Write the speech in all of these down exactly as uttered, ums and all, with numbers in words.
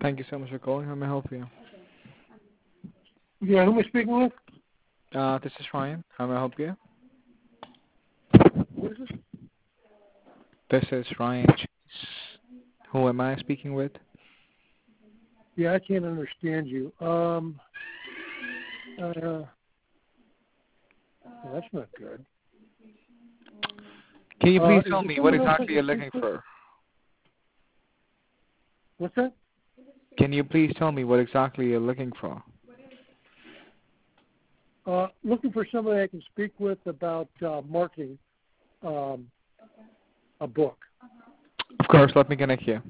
Thank you so much for calling. How may I help you? Yeah, who am I speaking with? Uh, this is Ryan. How may I help you? What is this? This is Ryan. Who am I speaking with? Yeah, I can't understand you. Um, uh, well, that's not good. Can you please Uh, tell is me there what someone else I exactly can you're speak looking with? for? What's that? Can you please tell me what exactly you're looking for? Uh, looking for somebody I can speak with about uh, marketing um, a book. Of course, let me connect you.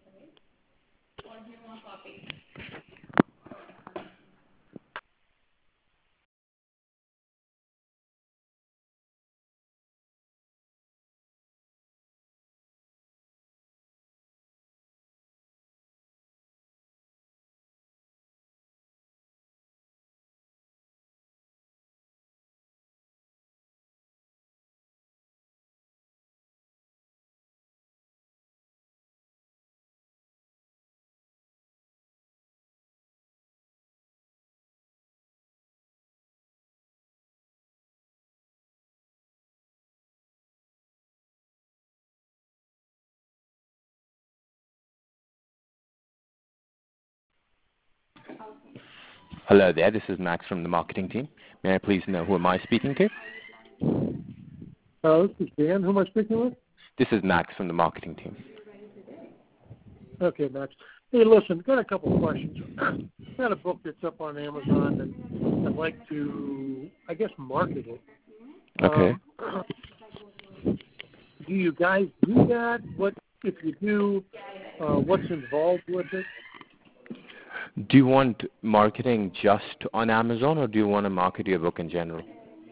Hello there, this is Max from the marketing team. May I please know who am I speaking to? Uh, this is Dan. Who am I speaking with? This is Max from the marketing team. Okay, Max. Hey, listen, got a couple of questions. Got a book that's up on Amazon, and I'd like to, I guess, market it. Okay. Um, do you guys do that? What, if you do, uh, what's involved with it? Do you want marketing just on Amazon, or do you want to market your book in general?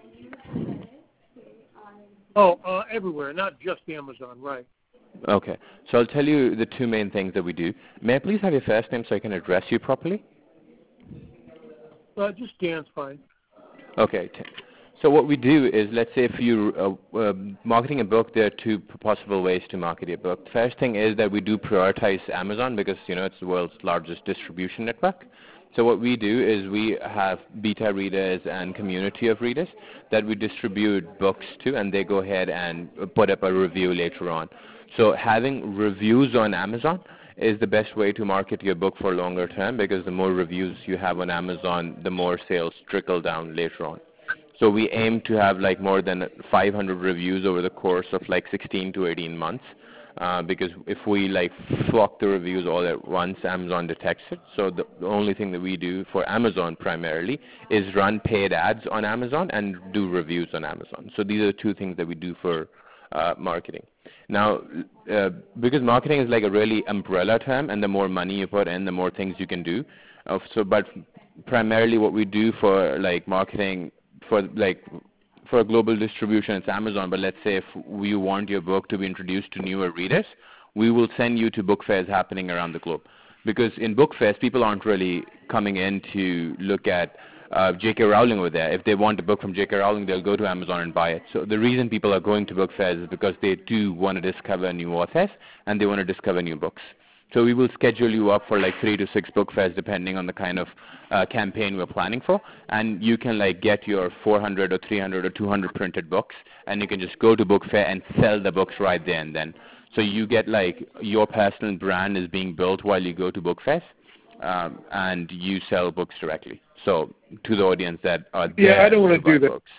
Oh, uh, everywhere, not just Amazon, right. Okay. So I'll tell you the two main things that we do. May I please have your first name so I can address you properly? Uh, just Dan's fine. Okay. So what we do is, let's say if you're uh, uh, marketing a book, there are two possible ways to market your book. The first thing is that we do prioritize Amazon because, you know, it's the world's largest distribution network. So what we do is we have beta readers and community of readers that we distribute books to, and they go ahead and put up a review later on. So having reviews on Amazon is the best way to market your book for longer term, because the more reviews you have on Amazon, the more sales trickle down later on. So we aim to have like more than five hundred reviews over the course of like sixteen to eighteen months. Uh, because if we like flock the reviews all at once, Amazon detects it. So the, the only thing that we do for Amazon primarily is run paid ads on Amazon and do reviews on Amazon. So these are two things that we do for uh, marketing. Now, uh, because marketing is like a really umbrella term, and the more money you put in, the more things you can do. Uh, so, but primarily what we do for like marketing for like for a global distribution, it's Amazon, but let's say if you want your book to be introduced to newer readers, we will send you to book fairs happening around the globe. Because in book fairs, people aren't really coming in to look at uh, J K. Rowling over there. If they want a book from J K. Rowling, they'll go to Amazon and buy it. So the reason people are going to book fairs is because they do want to discover new authors, and they want to discover new books. So we will schedule you up for like three to six book fairs depending on the kind of uh, campaign we're planning for, and you can like get your four hundred or three hundred or two hundred printed books, and you can just go to book fair and sell the books right there and then. So you get like your personal brand is being built while you go to book fairs, um, and you sell books directly. So to the audience that are there Yeah, I don't want to buy do that. books.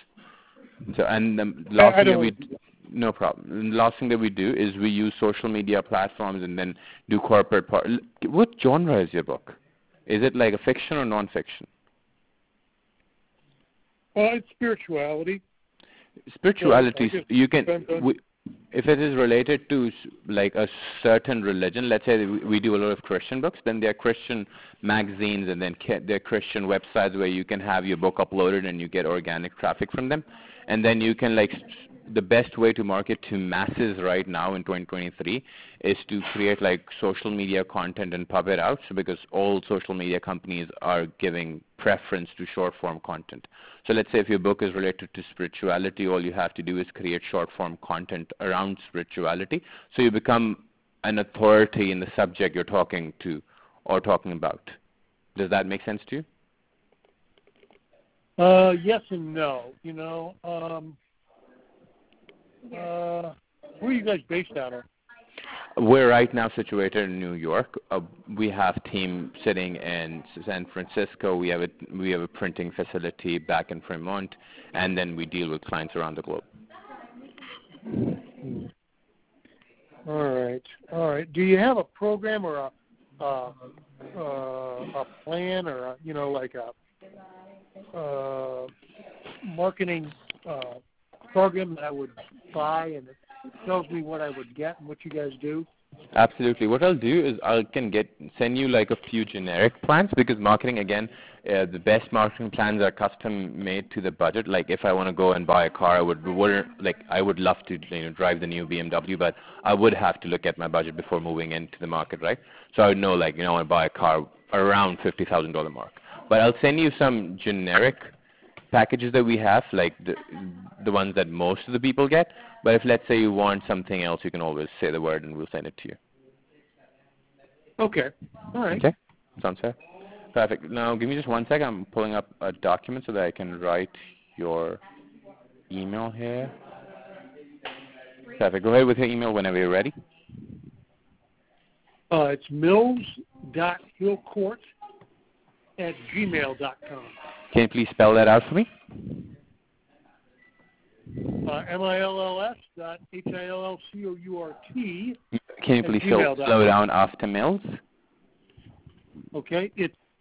So and the last I, I thing that don't we want to do that. no problem. And the last thing that we do is we use social media platforms and then do corporate part. What genre is your book? Is it like a fiction or non-fiction? Uh, it's spirituality. Spirituality, So you can, on... we, if it is related to like a certain religion, let's say we do a lot of Christian books, then there are Christian magazines, and then there are Christian websites where you can have your book uploaded and you get organic traffic from them. And then you can like, the best way to market to masses right now in twenty twenty-three is to create like social media content and pub it out, so because all social media companies are giving preference to short form content. So let's say if your book is related to spirituality, all you have to do is create short form content around spirituality, so you become an authority in the subject you're talking to or talking about. Does that make sense to you? Uh, yes and no. You know, um, uh, where are you guys based out of? We're right now situated in New York. Uh, we have team sitting in San Francisco. We have a we have a printing facility back in Fremont, and then we deal with clients around the globe. All right, all right. Do you have a program or a uh, uh, a plan or a, you know like a uh, marketing uh, program that I would buy and it tells me what I would get and what you guys do? Absolutely. What I'll do is I can get send you like a few generic plans, because marketing, again, uh, the best marketing plans are custom made to the budget. Like if I want to go and buy a car, I would, would like I would love to you know drive the new B M W, but I would have to look at my budget before moving into the market, right? So I would know like you know I want to buy a car around fifty thousand dollar mark. But I'll send you some generic packages that we have, like the the ones that most of the people get. But if let's say you want something else, you can always say the word and we'll send it to you. Okay. All right. Okay? Sounds fair? Perfect. Now give me just one second. I'm pulling up a document so that I can write your email here. Perfect. Go ahead with your email whenever you're ready. Uh, it's mills.hillcourt at gmail dot com. Can you please spell that out for me? Uh, M I L L S dot H I L L C O U R T. Can you please slow, slow down after Mills? Okay, it's